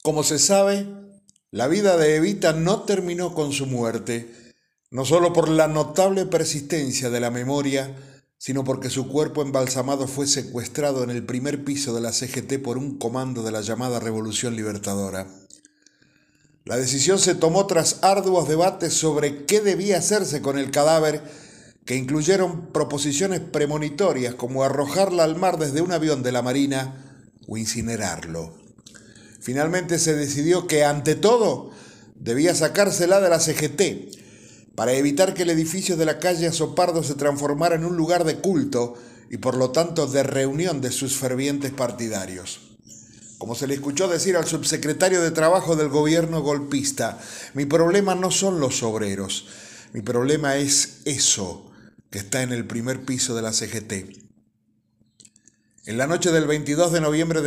Como se sabe, la vida de Evita no terminó con su muerte, no solo por la notable persistencia de la memoria, sino porque su cuerpo embalsamado fue secuestrado en el primer piso de la CGT por un comando de la llamada Revolución Libertadora. La decisión se tomó tras arduos debates sobre qué debía hacerse con el cadáver, que incluyeron proposiciones premonitorias como arrojarla al mar desde un avión de la Marina o incinerarlo. Finalmente se decidió que, ante todo, debía sacársela de la CGT para evitar que el edificio de la calle Azopardo se transformara en un lugar de culto y por lo tanto de reunión de sus fervientes partidarios. Como se le escuchó decir al subsecretario de Trabajo del gobierno golpista, mi problema no son los obreros, mi problema es eso que está en el primer piso de la CGT. En la noche del 22 de noviembre de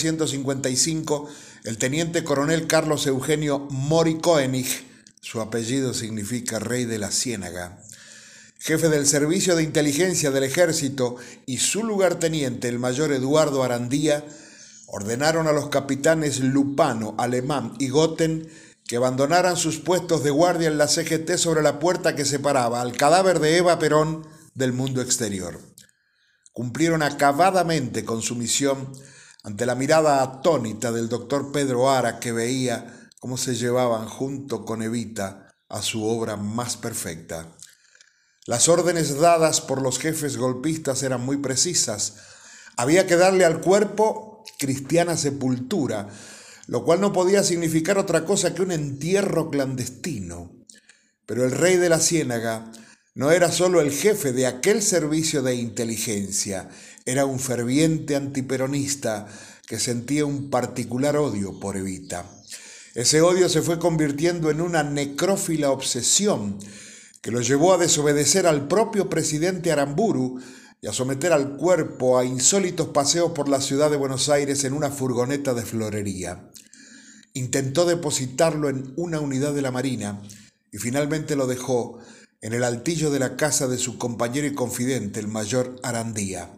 1955, el teniente coronel Carlos Eugenio Mori Koenig, su apellido significa Rey de la Ciénaga, jefe del Servicio de Inteligencia del Ejército, y su lugarteniente, el mayor Eduardo Arandía, ordenaron a los capitanes Lupano, Alemán y Goten que abandonaran sus puestos de guardia en la CGT sobre la puerta que separaba al cadáver de Eva Perón del mundo exterior. Cumplieron acabadamente con su misión ante la mirada atónita del doctor Pedro Ara, que veía cómo se llevaban junto con Evita a su obra más perfecta. Las órdenes dadas por los jefes golpistas eran muy precisas. Había que darle al cuerpo cristiana sepultura, lo cual no podía significar otra cosa que un entierro clandestino. Pero el Rey de la Ciénaga no era solo el jefe de aquel servicio de inteligencia, era un ferviente antiperonista que sentía un particular odio por Evita. Ese odio se fue convirtiendo en una necrófila obsesión que lo llevó a desobedecer al propio presidente Aramburu y a someter al cuerpo a insólitos paseos por la ciudad de Buenos Aires en una furgoneta de florería. Intentó depositarlo en una unidad de la Marina y finalmente lo dejó en el altillo de la casa de su compañero y confidente, el mayor Arandía.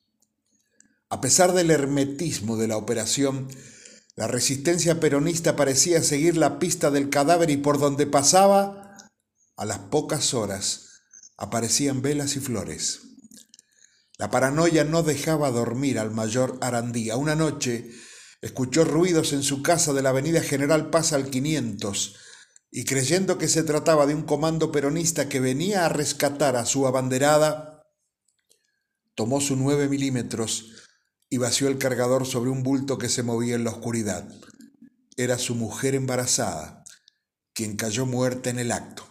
A pesar del hermetismo de la operación, la resistencia peronista parecía seguir la pista del cadáver y por donde pasaba, a las pocas horas, aparecían velas y flores. La paranoia no dejaba dormir al mayor Arandía. Una noche escuchó ruidos en su casa de la avenida General Paz al 500 y creyendo que se trataba de un comando peronista que venía a rescatar a su abanderada, tomó su 9 milímetros y vació el cargador sobre un bulto que se movía en la oscuridad. Era su mujer embarazada, quien cayó muerta en el acto.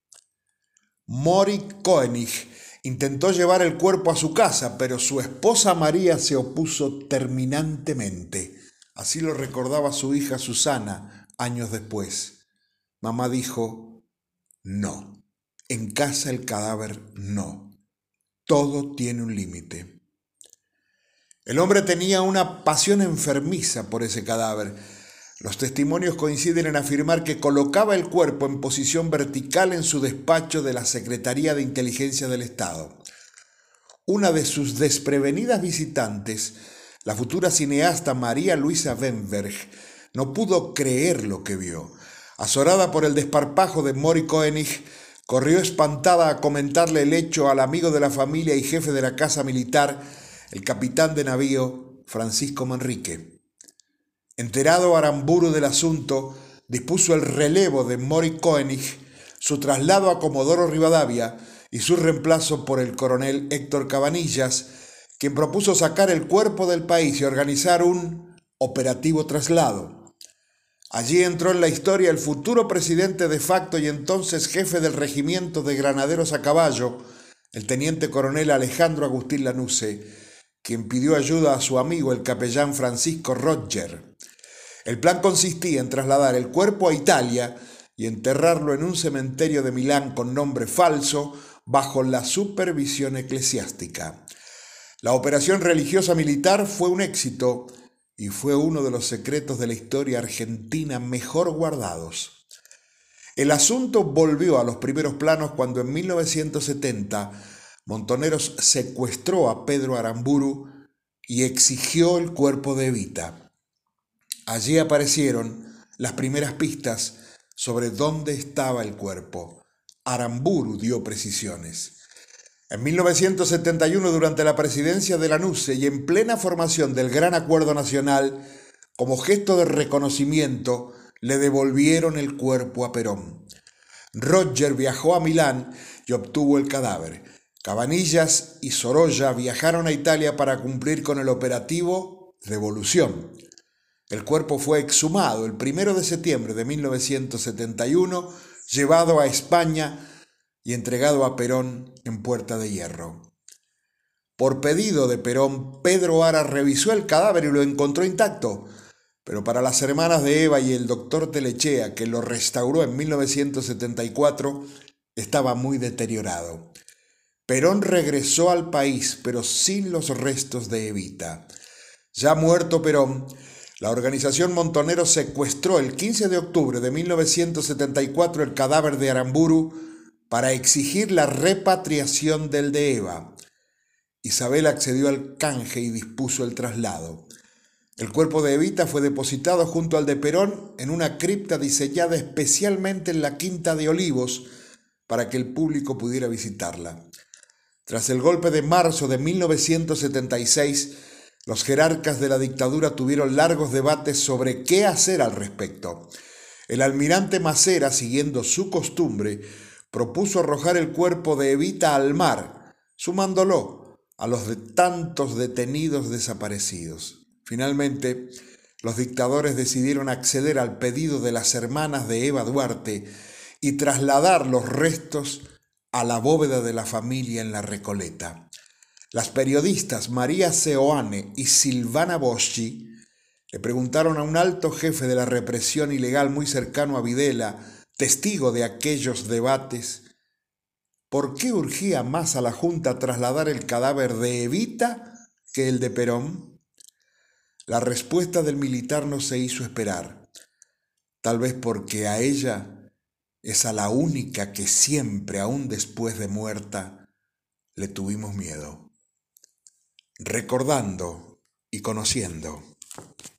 Mori Koenig intentó llevar el cuerpo a su casa, pero su esposa María se opuso terminantemente. Así lo recordaba su hija Susana años después. Mamá dijo, no, en casa el cadáver no, todo tiene un límite. El hombre tenía una pasión enfermiza por ese cadáver. Los testimonios coinciden en afirmar que colocaba el cuerpo en posición vertical en su despacho de la Secretaría de Inteligencia del Estado. Una de sus desprevenidas visitantes, la futura cineasta María Luisa Wemberg, no pudo creer lo que vio. Azorada por el desparpajo de Mori Koenig, corrió espantada a comentarle el hecho al amigo de la familia y jefe de la casa militar, el capitán de navío Francisco Manrique. Enterado Aramburu del asunto, dispuso el relevo de Mori Koenig, su traslado a Comodoro Rivadavia y su reemplazo por el coronel Héctor Cabanillas, quien propuso sacar el cuerpo del país y organizar un operativo traslado. Allí entró en la historia el futuro presidente de facto y entonces jefe del regimiento de granaderos a caballo, el teniente coronel Alejandro Agustín Lanusse, quien pidió ayuda a su amigo el capellán Francisco Roger. El plan consistía en trasladar el cuerpo a Italia y enterrarlo en un cementerio de Milán con nombre falso bajo la supervisión eclesiástica. La operación religiosa militar fue un éxito y fue uno de los secretos de la historia argentina mejor guardados. El asunto volvió a los primeros planos cuando en 1970 Montoneros secuestró a Pedro Aramburu y exigió el cuerpo de Evita. Allí aparecieron las primeras pistas sobre dónde estaba el cuerpo. Aramburu dio precisiones. En 1971, durante la presidencia de Lanusse y en plena formación del Gran Acuerdo Nacional, como gesto de reconocimiento, le devolvieron el cuerpo a Perón. Roger viajó a Milán y obtuvo el cadáver. Cabanillas y Sorolla viajaron a Italia para cumplir con el operativo Devolución. El cuerpo fue exhumado el 1 de septiembre de 1971, llevado a España y entregado a Perón en Puerta de Hierro. Por pedido de Perón, Pedro Ara revisó el cadáver y lo encontró intacto, pero para las hermanas de Eva y el doctor Telechea, que lo restauró en 1974, estaba muy deteriorado. Perón regresó al país, pero sin los restos de Evita. Ya muerto Perón, la organización Montonero secuestró el 15 de octubre de 1974 el cadáver de Aramburu para exigir la repatriación del de Eva. Isabel accedió al canje y dispuso el traslado. El cuerpo de Evita fue depositado junto al de Perón en una cripta diseñada especialmente en la Quinta de Olivos para que el público pudiera visitarla. Tras el golpe de marzo de 1976, los jerarcas de la dictadura tuvieron largos debates sobre qué hacer al respecto. El almirante Macera, siguiendo su costumbre, propuso arrojar el cuerpo de Evita al mar, sumándolo a los de tantos detenidos desaparecidos. Finalmente, los dictadores decidieron acceder al pedido de las hermanas de Eva Duarte y trasladar los restos a la bóveda de la familia en la Recoleta. Las periodistas María Seoane y Silvana Boschi le preguntaron a un alto jefe de la represión ilegal muy cercano a Videla, testigo de aquellos debates, ¿por qué urgía más a la Junta trasladar el cadáver de Evita que el de Perón? La respuesta del militar no se hizo esperar, tal vez porque a ella es a la única que siempre, aún después de muerta, le tuvimos miedo. Recordando y conociendo.